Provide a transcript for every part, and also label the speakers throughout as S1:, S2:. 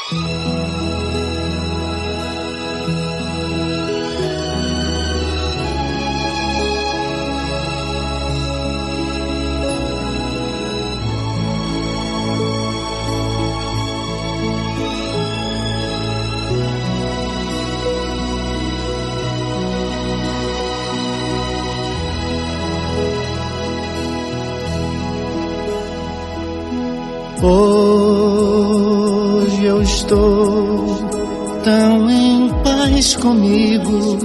S1: Hoje eu estou tão em paz comigo,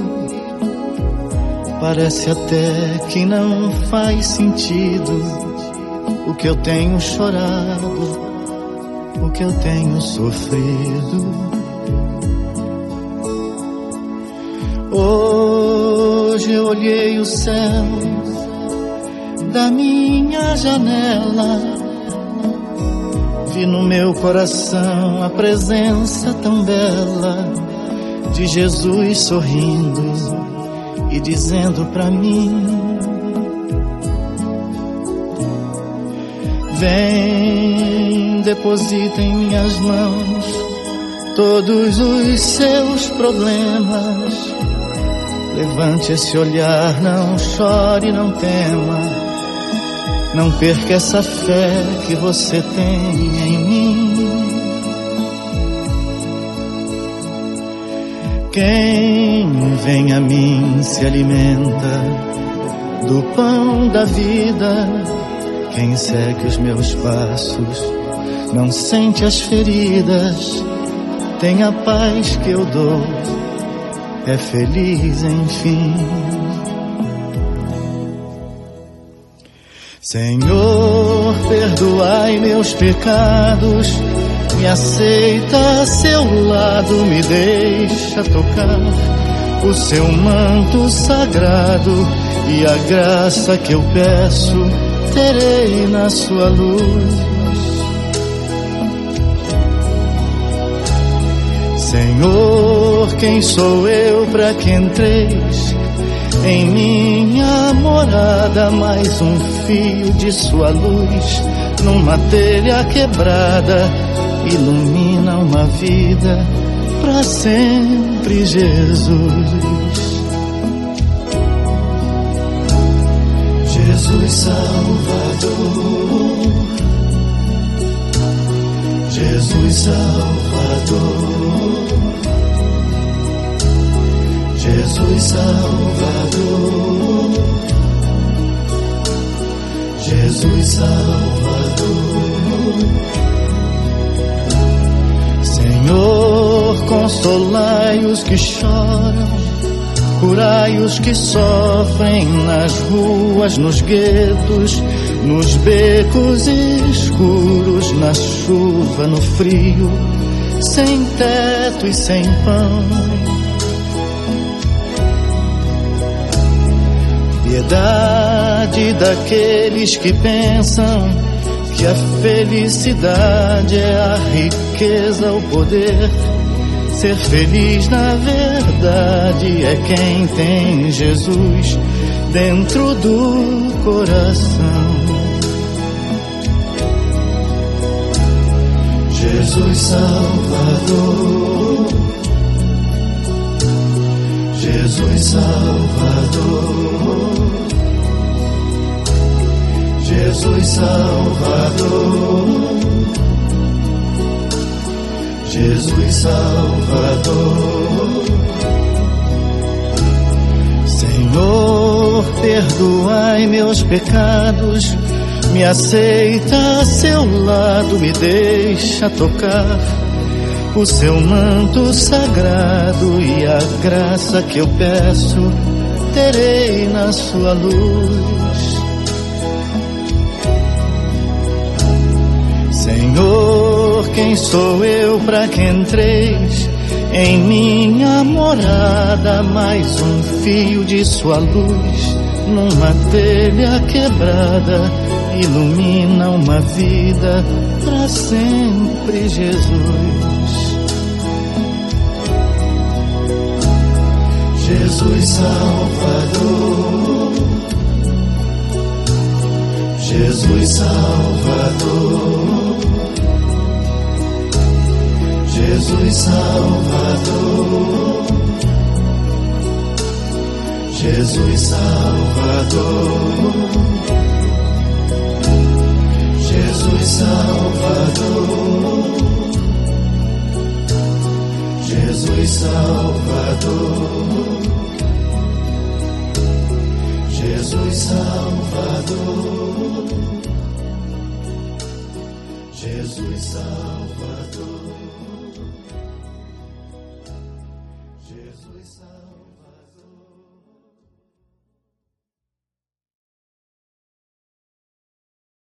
S1: parece até que não faz sentido o que eu tenho chorado, o que eu tenho sofrido. Hoje eu olhei o céu da minha janela, vi no meu coração a presença tão bela de Jesus sorrindo e dizendo pra mim: vem, deposita em minhas mãos todos os seus problemas. Levante esse olhar, não chore, não tema. Não perca essa fé que você tem em mim. Quem vem a mim se alimenta do pão da vida. Quem segue os meus passos não sente as feridas. Tem a paz que eu dou, é feliz enfim. Senhor, perdoai meus pecados, me aceita a seu lado, me deixa tocar o seu manto sagrado, e a graça que eu peço terei na sua luz. Senhor, quem sou eu para que entreis em minha morada? Mais um fio de sua luz numa telha quebrada ilumina uma vida para sempre, Jesus. Jesus Salvador, Jesus Salvador, Jesus Salvador, Jesus Salvador. Senhor, consolai os que choram, curai os que sofrem nas ruas, nos guetos, nos becos escuros, na chuva, no frio, sem teto e sem pão. Piedade daqueles que pensam que a felicidade é a riqueza, o poder. Ser feliz na verdade é quem tem Jesus dentro do coração. Jesus Salvador, Jesus Salvador, Jesus Salvador, Jesus Salvador. Senhor, perdoai meus pecados, me aceita a seu lado, me deixa tocar o seu manto sagrado, e a graça que eu peço terei na sua luz. Senhor, quem sou eu para que entreis em minha morada? Mais um fio de sua luz numa telha quebrada ilumina uma vida para sempre, Jesus. Jesus Salvador, Jesus Salvador, Jesus Jesus Salvador, Jesus Salvador, Jesus Salvador, Jesus Salvador, Jesus Salvador, Jesus Salvador.